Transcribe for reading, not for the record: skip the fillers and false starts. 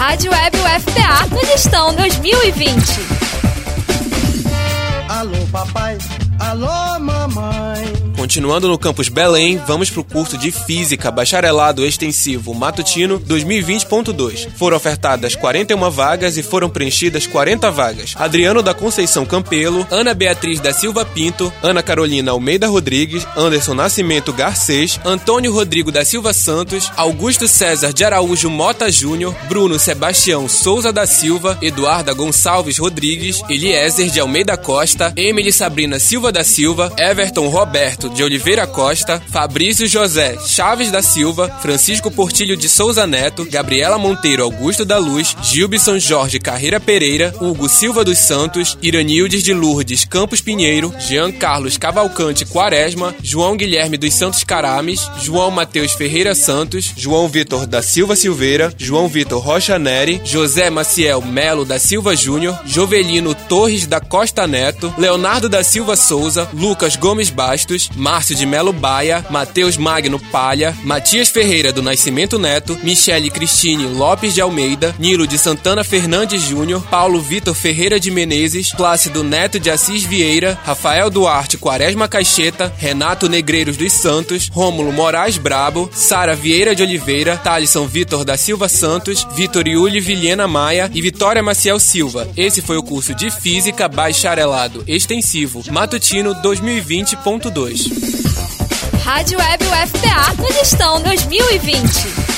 Rádio Web UFPA no Gestão 2020. Alô papai, alô mamãe. Continuando no campus Belém, vamos para o curso de Física Bacharelado Extensivo Matutino 2020.2. Foram ofertadas 41 vagas e foram preenchidas 40 vagas. Adriano da Conceição Campelo, Ana Beatriz da Silva Pinto, Ana Carolina Almeida Rodrigues, Anderson Nascimento Garcês, Antônio Rodrigo da Silva Santos, Augusto César de Araújo Mota Júnior, Bruno Sebastião Souza da Silva, Eduarda Gonçalves Rodrigues, Eliezer de Almeida Costa, Emily Sabrina Silva da Silva, Everton Roberto de Oliveira Costa, Fabrício José Chaves da Silva, Francisco Portilho de Souza Neto, Gabriela Monteiro Augusto da Luz, Gilbson Jorge Carreira Pereira, Hugo Silva dos Santos, Iranildes de Lourdes Campos Pinheiro, Jean Carlos Cavalcante Quaresma, João Guilherme dos Santos Carames, João Mateus Ferreira Santos, João Vitor da Silva Silveira, João Vitor Rocha Neri, José Maciel Melo da Silva Júnior, Jovelino Torres da Costa Neto, Leonardo da Silva Souza, Lucas Gomes Bastos, Márcio de Melo Baia, Matheus Magno Palha, Matias Ferreira do Nascimento Neto, Michele Cristine Lopes de Almeida, Nilo de Santana Fernandes Júnior, Paulo Vitor Ferreira de Menezes, Plácido Neto de Assis Vieira, Rafael Duarte Quaresma Caixeta, Renato Negreiros dos Santos, Rômulo Moraes Brabo, Sara Vieira de Oliveira, Thalisson Vitor da Silva Santos, Vitor Yuli Vilhena Maia e Vitória Maciel Silva. Esse foi o curso de Física Bacharelado Extensivo Matutino 2020.2. Rádio Web UFPA no Gestão 2020.